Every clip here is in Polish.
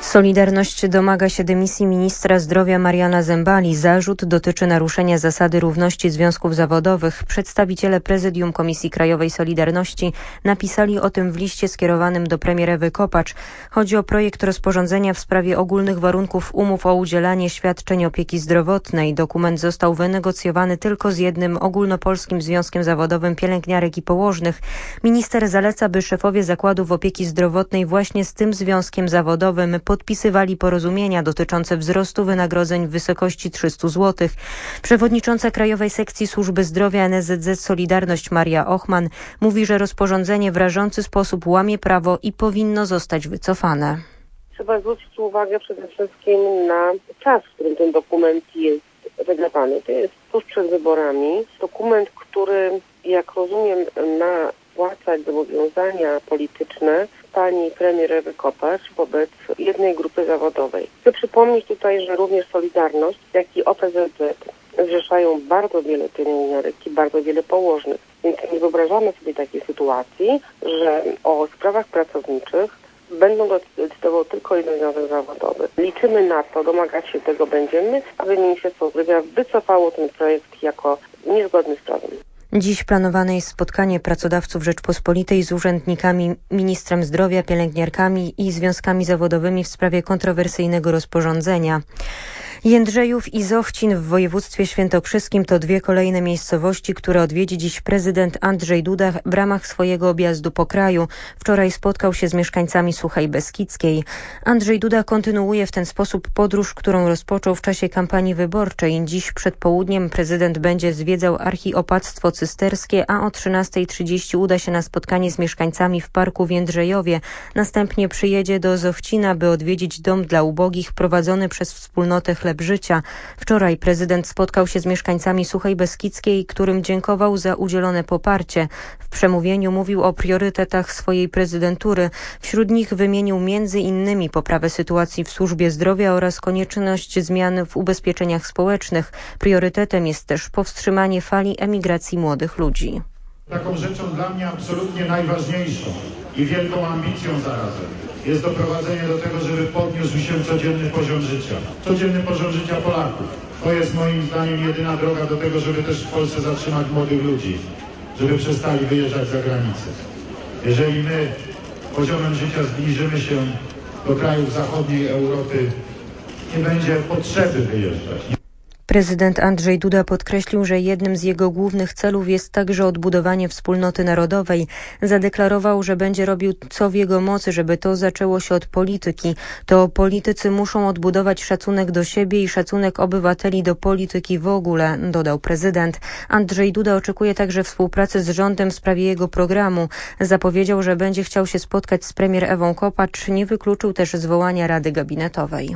Solidarność domaga się dymisji ministra zdrowia Mariana Zembali. Zarzut dotyczy naruszenia zasady równości związków zawodowych. Przedstawiciele Prezydium Komisji Krajowej Solidarności napisali o tym w liście skierowanym do premier Ewy Kopacz. Chodzi o projekt rozporządzenia w sprawie ogólnych warunków umów o udzielanie świadczeń opieki zdrowotnej. Dokument został wynegocjowany tylko z jednym ogólnopolskim związkiem zawodowym pielęgniarek i położnych. Minister zaleca, by szefowie zakładów opieki zdrowotnej właśnie z tym związkiem zawodowym podpisywali porozumienia dotyczące wzrostu wynagrodzeń w wysokości 300 zł. Przewodnicząca Krajowej Sekcji Służby Zdrowia NSZZ Solidarność Maria Ochman mówi, że rozporządzenie w rażący sposób łamie prawo i powinno zostać wycofane. Trzeba zwrócić uwagę przede wszystkim na czas, w którym ten dokument jest wydawany. To jest tuż przed wyborami. Dokument, który, jak rozumiem, ma wpłacać zobowiązania polityczne pani premier Ewy Kopacz wobec jednej grupy zawodowej. Chcę przypomnieć tutaj, że również Solidarność, jak i OPZZ zrzeszają bardzo wiele pielęgniarek i bardzo wiele położnych. Więc nie wyobrażamy sobie takiej sytuacji, że o sprawach pracowniczych będą decydował tylko jeden związek zawodowy. Liczymy na to, domagać się tego będziemy, aby Ministerstwo Zdrowia wycofało ten projekt jako niezgodny z prawem. Dziś planowane jest spotkanie pracodawców Rzeczpospolitej z urzędnikami, ministrem zdrowia, pielęgniarkami i związkami zawodowymi w sprawie kontrowersyjnego rozporządzenia. Jędrzejów i Zochcin w województwie świętokrzyskim to dwie kolejne miejscowości, które odwiedzi dziś prezydent Andrzej Duda w ramach swojego objazdu po kraju. Wczoraj spotkał się z mieszkańcami Suchej Beskidzkiej. Andrzej Duda kontynuuje w ten sposób podróż, którą rozpoczął w czasie kampanii wyborczej. Dziś przed południem prezydent będzie zwiedzał archiopactwo cysterskie, a o 13:30 uda się na spotkanie z mieszkańcami w parku w Jędrzejowie. Następnie przyjedzie do Zochcina, by odwiedzić dom dla ubogich prowadzony przez wspólnotę Chleb Życia. Wczoraj prezydent spotkał się z mieszkańcami Suchej Beskidzkiej, którym dziękował za udzielone poparcie. W przemówieniu mówił o priorytetach swojej prezydentury. Wśród nich wymienił m.in. poprawę sytuacji w służbie zdrowia oraz konieczność zmian w ubezpieczeniach społecznych. Priorytetem jest też powstrzymanie fali emigracji młodych ludzi. Taką rzeczą dla mnie absolutnie najważniejszą i wielką ambicją zarazem jest doprowadzenie do tego, żeby podniósł się codzienny poziom życia. Codzienny poziom życia Polaków. To jest moim zdaniem jedyna droga do tego, żeby też w Polsce zatrzymać młodych ludzi, żeby przestali wyjeżdżać za granicę. Jeżeli my poziomem życia zbliżymy się do krajów zachodniej Europy, nie będzie potrzeby wyjeżdżać. Prezydent Andrzej Duda podkreślił, że jednym z jego głównych celów jest także odbudowanie wspólnoty narodowej. Zadeklarował, że będzie robił co w jego mocy, żeby to zaczęło się od polityki. To politycy muszą odbudować szacunek do siebie i szacunek obywateli do polityki w ogóle, dodał prezydent. Andrzej Duda oczekuje także współpracy z rządem w sprawie jego programu. Zapowiedział, że będzie chciał się spotkać z premier Ewą Kopacz. Nie wykluczył też zwołania Rady Gabinetowej.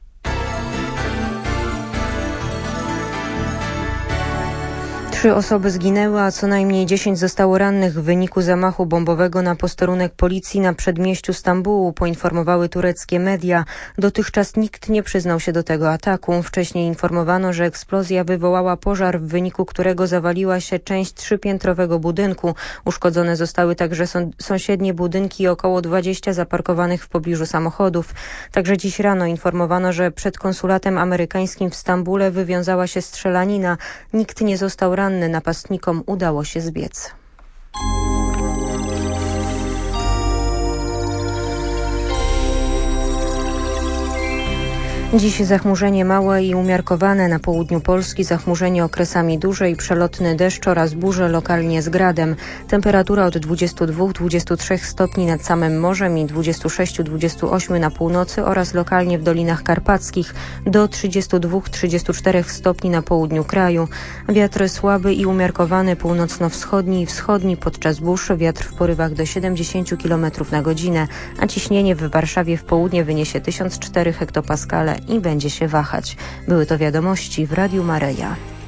3 osoby zginęły, a co najmniej 10 zostało rannych w wyniku zamachu bombowego na posterunek policji na przedmieściu Stambułu, poinformowały tureckie media. Dotychczas nikt nie przyznał się do tego ataku. Wcześniej informowano, że eksplozja wywołała pożar, w wyniku którego zawaliła się część 3-piętrowego budynku. Uszkodzone zostały także sąsiednie budynki i około 20 zaparkowanych w pobliżu samochodów. Także dziś rano informowano, że przed konsulatem amerykańskim w Stambule wywiązała się strzelanina. Nikt nie został ranny. Napastnikom udało się zbiec. Dziś zachmurzenie małe i umiarkowane na południu Polski, zachmurzenie okresami duże i przelotny deszcz oraz burze lokalnie z gradem. Temperatura od 22-23 stopni nad samym morzem i 26-28 na północy oraz lokalnie w Dolinach Karpackich do 32-34 stopni na południu kraju. Wiatr słaby i umiarkowany północno-wschodni i wschodni podczas burz, wiatr w porywach do 70 km na godzinę, a ciśnienie w Warszawie w południe wyniesie 1004 hektopaskale i będzie się wahać. Były to wiadomości w Radiu Maryja.